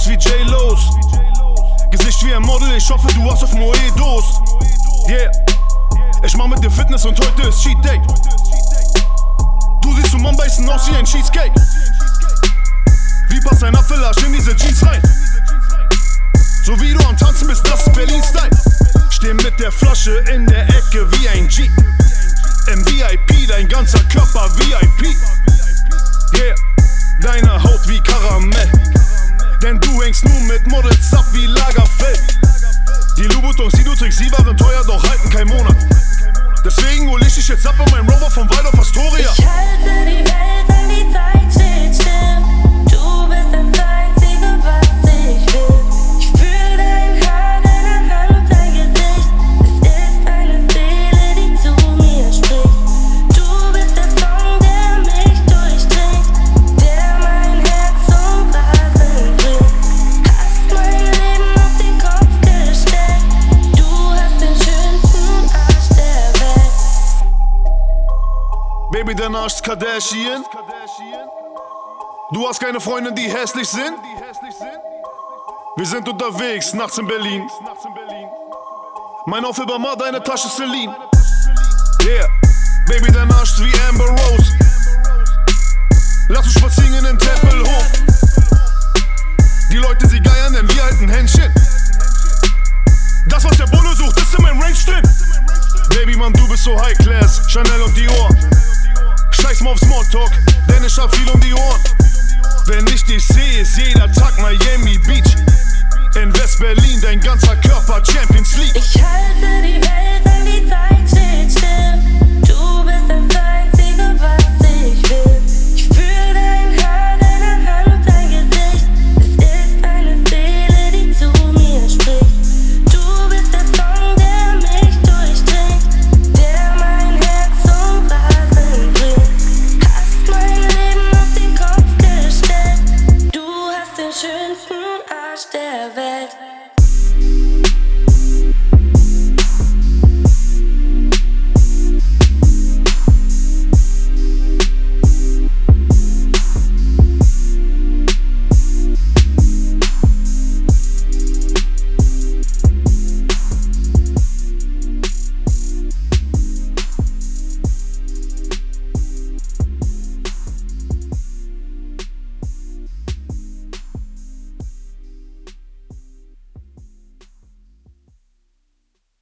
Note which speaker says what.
Speaker 1: wie J-Los. Gesicht wie ein Model, ich hoffe du hast auf Moedos. Yeah, ich mach mit dir Fitness und heute ist Cheat Day. Du siehst zum Anbeißen aus wie ein Cheesecake. Wie passt ein Apfelarsch in diese Jeans rein? So wie du am Tanzen bist, das ist Berlin-Style. Steh mit der Flasche in der Ecke wie ein G. Im VIP, dein ganzer Körper VIP. Yeah, deine Haut wie Karamell. Denn du hängst nur mit Models ab wie Lagerfeld. Die Louboutins, die du trägst, sie waren teuer, doch halten kein Monat. Deswegen hol ich dich jetzt ab in meinem Rover vom Wald auf Astoria.
Speaker 2: Ich halte die Welt an, die Zeit steht still. Du bist das Einzige, was ich will. Ich fühl dein Haar, deine Hand, dein Gesicht. Es ist eine Seele, die zu mir spricht. Du bist der Song, der mich durchdringt, der mein Herz zum Rasen bringt. Hast mein Leben auf den Kopf gestellt. Du hast den schönsten Arsch der Welt.
Speaker 1: Baby, dein Arsch ist Kardashian. Du hast keine Freundin, die hässlich sind. Wir sind unterwegs, nachts in Berlin. Mein Outfit Bama, deine Tasche Celine. Yeah, Baby, dein Arsch ist wie Amber Rose. Lass uns spazieren in den Tempelhof. Die Leute, sie geiern, denn wir halten Händchen. Das, was der Bulle sucht, ist in meinem Range drin. Baby, Mann, du bist so High Class, Chanel und Dior. Scheiß mal auf Smalltalk, denn ich hab viel um die Ohren. Wenn ich dich sehe, ist jeder Tag Miami Beach. In West-Berlin, dein ganzer Körper Champions League.
Speaker 2: Ich halte die Welt an, die Zeit steht still. Du bist das Einzige, was ich will. Ich fühl dein Haar, deine Hand, dein Gesicht. Es ist eine Seele, die zu mir spricht. Du bist der Song, der mich durchdringt, der mein Herz zum Rasen bringt. Hast mein Leben auf den Kopf gestellt. Du hast den schönsten Arsch der Welt.